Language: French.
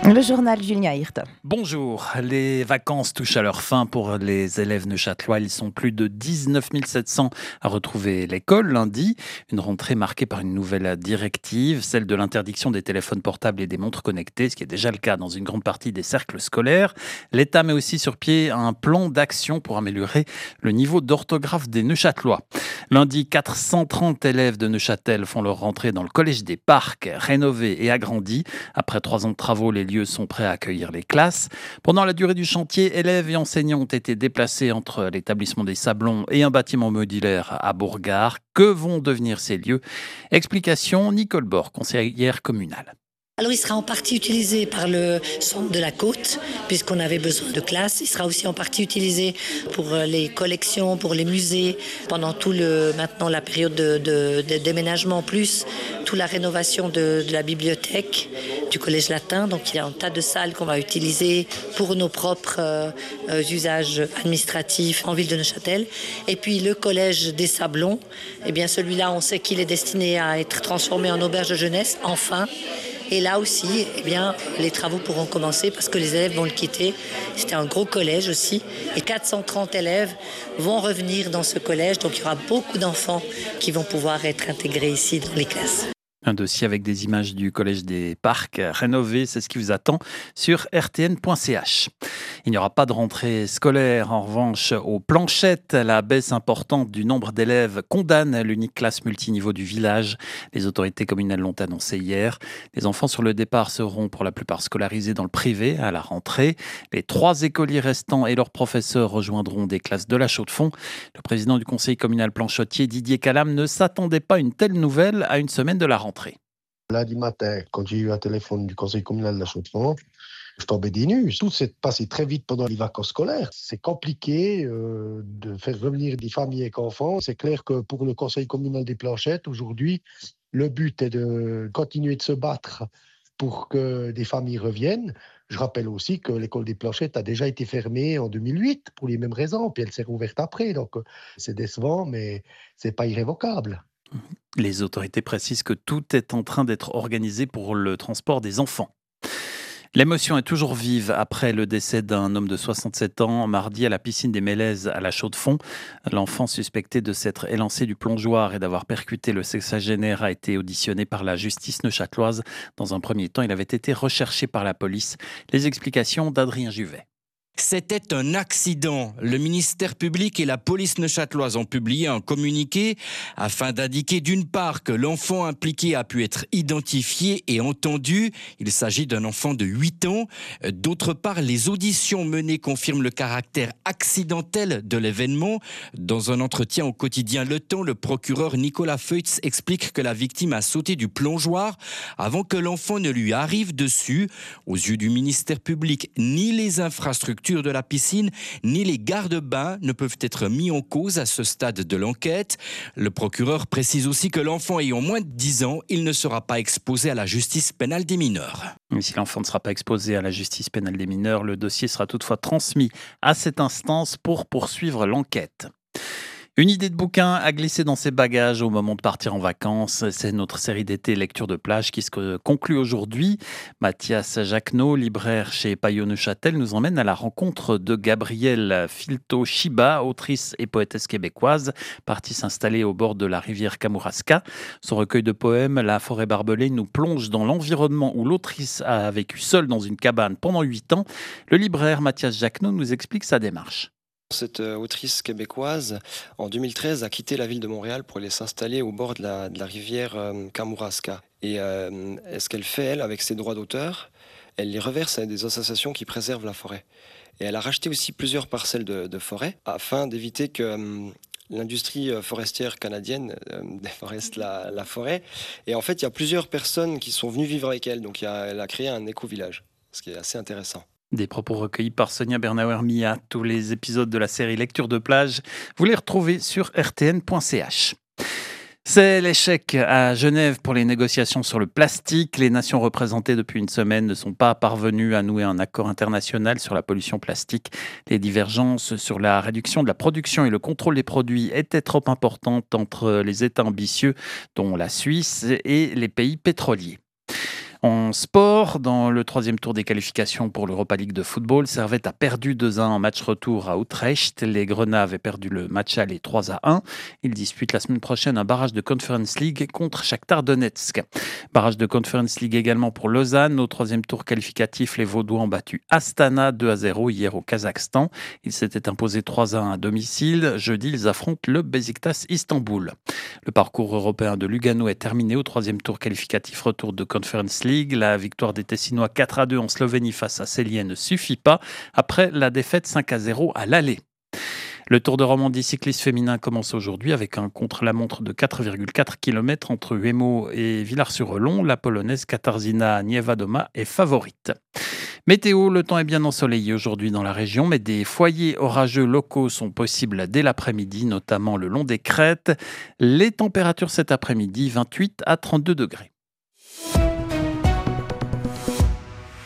Le journal Julien Hirt. Bonjour, les vacances touchent à leur fin pour les élèves neuchâtelois. Ils sont plus de 19 700 à retrouver l'école lundi. Une rentrée marquée par une nouvelle directive, celle de l'interdiction des téléphones portables et des montres connectées, ce qui est déjà le cas dans une grande partie des cercles scolaires. L'État met aussi sur pied un plan d'action pour améliorer le niveau d'orthographe des Neuchâtelois. Lundi, 430 élèves de Neuchâtel font leur rentrée dans le collège des Parcs, rénové et agrandi. Après 3 ans de travaux, les lieux sont prêts à accueillir les classes. Pendant la durée du chantier, élèves et enseignants ont été déplacés entre l'établissement des Sablons et un bâtiment modulaire à Bourgard. Que vont devenir ces lieux? Explication, Nicole Bord, conseillère communale. Alors il sera en partie utilisé par le centre de la Côte, puisqu'on avait besoin de classes. Il sera aussi en partie utilisé pour les collections, pour les musées, pendant maintenant la période de déménagement, plus toute la rénovation de la bibliothèque du collège latin. Donc il y a un tas de salles qu'on va utiliser pour nos propres usages administratifs en ville de Neuchâtel. Et puis le collège des Sablons, eh bien celui-là on sait qu'il est destiné à être transformé en auberge de jeunesse, enfin. Et là aussi, eh bien, les travaux pourront commencer parce que les élèves vont le quitter. C'était un gros collège aussi. Et 430 élèves vont revenir dans ce collège. Donc il y aura beaucoup d'enfants qui vont pouvoir être intégrés ici dans les classes. Un dossier avec des images du collège des Parcs rénové, c'est ce qui vous attend sur rtn.ch. Il n'y aura pas de rentrée scolaire. En revanche, aux Planchettes, la baisse importante du nombre d'élèves condamne l'unique classe multiniveau du village. Les autorités communales l'ont annoncé hier. Les enfants sur le départ seront pour la plupart scolarisés dans le privé à la rentrée. Les 3 écoliers restants et leurs professeurs rejoindront des classes de la Chaux-de-Fonds. Le président du conseil communal planchotier, Didier Calam, ne s'attendait pas à une telle nouvelle à une semaine de la rentrée. Lundi matin, quand j'ai eu un téléphone du conseil communal de la Chaux-de-Fonds, je tombais des nues. Tout s'est passé très vite pendant les vacances scolaires. C'est compliqué de faire revenir des familles avec enfants. C'est clair que pour le conseil communal des Planchettes, aujourd'hui, le but est de continuer de se battre pour que des familles reviennent. Je rappelle aussi que l'école des Planchettes a déjà été fermée en 2008 pour les mêmes raisons, puis elle s'est rouverte après. Donc c'est décevant, mais c'est pas irrévocable. Les autorités précisent que tout est en train d'être organisé pour le transport des enfants. L'émotion est toujours vive après le décès d'un homme de 67 ans mardi à la piscine des Mélèzes à la Chaux-de-Fonds. L'enfant suspecté de s'être élancé du plongeoir et d'avoir percuté le sexagénaire a été auditionné par la justice neuchâteloise. Dans un premier temps, il avait été recherché par la police. Les explications d'Adrien Juvet. C'était un accident. Le ministère public et la police neuchâteloise ont publié un communiqué afin d'indiquer d'une part que l'enfant impliqué a pu être identifié et entendu. Il s'agit d'un enfant de 8 ans. D'autre part, les auditions menées confirment le caractère accidentel de l'événement. Dans un entretien au quotidien Le Temps, le procureur Nicolas Feutz explique que la victime a sauté du plongeoir avant que l'enfant ne lui arrive dessus. Aux yeux du ministère public, ni les infrastructures de la piscine, ni les garde-bains ne peuvent être mis en cause à ce stade de l'enquête. Le procureur précise aussi que l'enfant ayant moins de 10 ans, il ne sera pas exposé à la justice pénale des mineurs. Mais si l'enfant ne sera pas exposé à la justice pénale des mineurs, le dossier sera toutefois transmis à cette instance pour poursuivre l'enquête. Une idée de bouquin à glisser dans ses bagages au moment de partir en vacances. C'est notre série d'été lecture de plage qui se conclut aujourd'hui. Mathias Jacquenot, libraire chez Payot Neuchâtel, nous emmène à la rencontre de Gabrielle Filto-Chiba, autrice et poétesse québécoise, partie s'installer au bord de la rivière Kamouraska. Son recueil de poèmes, La forêt barbelée, nous plonge dans l'environnement où l'autrice a vécu seule dans une cabane pendant 8 ans. Le libraire Mathias Jacquenot nous explique sa démarche. Cette autrice québécoise, en 2013, a quitté la ville de Montréal pour aller s'installer au bord de la rivière Kamouraska. Et ce qu'elle fait, elle, avec ses droits d'auteur, elle les reverse à des associations qui préservent la forêt. Et elle a racheté aussi plusieurs parcelles de forêt afin d'éviter que l'industrie forestière canadienne déforeste la forêt. Et en fait, il y a plusieurs personnes qui sont venues vivre avec elle. Donc elle a créé un éco-village, ce qui est assez intéressant. Des propos recueillis par Sonia Bernauer-Mia. Tous les épisodes de la série Lecture de plage, vous les retrouvez sur rtn.ch. C'est l'échec à Genève pour les négociations sur le plastique. Les nations représentées depuis une semaine ne sont pas parvenues à nouer un accord international sur la pollution plastique. Les divergences sur la réduction de la production et le contrôle des produits étaient trop importantes entre les États ambitieux, dont la Suisse, et les pays pétroliers. En sport, dans le troisième tour des qualifications pour l'Europa League de football, Servette a perdu 2-1 en match retour à Utrecht. Les Grenats avaient perdu le match aller 3-1. Ils disputent la semaine prochaine un barrage de Conference League contre Shakhtar Donetsk. Barrage de Conference League également pour Lausanne. Au troisième tour qualificatif, les Vaudois ont battu Astana 2-0 hier au Kazakhstan. Ils s'étaient imposés 3-1 à domicile. Jeudi, ils affrontent le Beşiktaş Istanbul. Le parcours européen de Lugano est terminé au troisième tour qualificatif retour de Conference League. La victoire des Tessinois 4-2 en Slovénie face à Céliens ne suffit pas après la défaite 5-0 à l'aller. Le Tour de Romandie cycliste féminin commence aujourd'hui avec un contre-la-montre de 4,4 km entre Huemo et Villars-sur-Olon. La Polonaise Katarzyna Niewiadoma est favorite. Météo, le temps est bien ensoleillé aujourd'hui dans la région, mais des foyers orageux locaux sont possibles dès l'après-midi, notamment le long des crêtes. Les températures cet après-midi, 28 à 32 degrés.